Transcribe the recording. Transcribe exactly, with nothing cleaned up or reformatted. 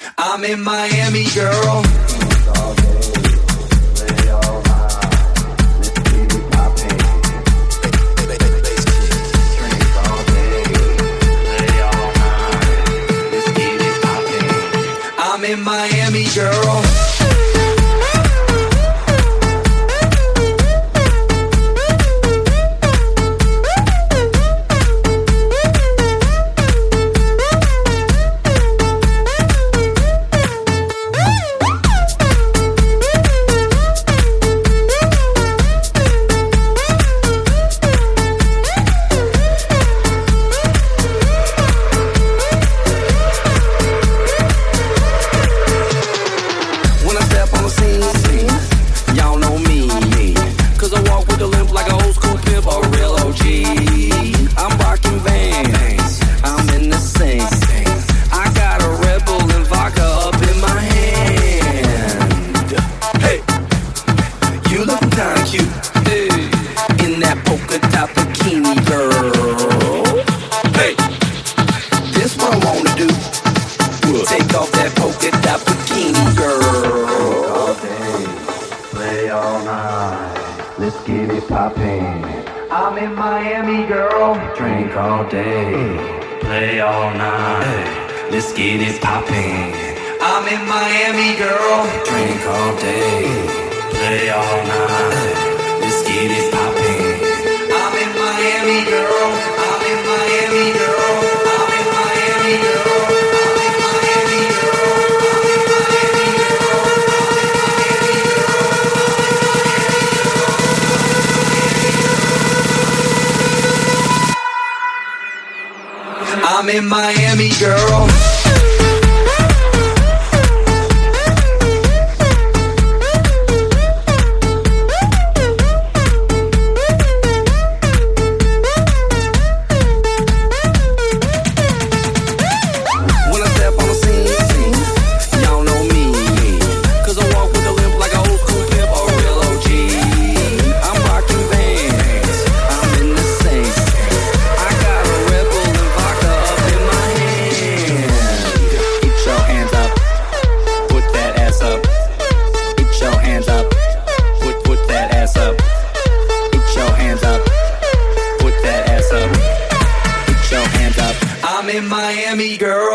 I'm in Miami, girl. All day, play all night. Let's keep it poppin'. Drink all day, play all night. Let's keep it poppin'. I'm in Miami, girl. I'm in Miami, girl. Drink all day, play all night. Let's get it poppin'. I'm in Miami, girl. Drink all day, play all night. Let's get it poppin'. I'm in Miami, girl. I'm in Miami, girl. I'm in Miami, girl. I'm in Miami, girl. I'm in Miami, girl. I'm in Miami, girl. I'm in Miami, girl.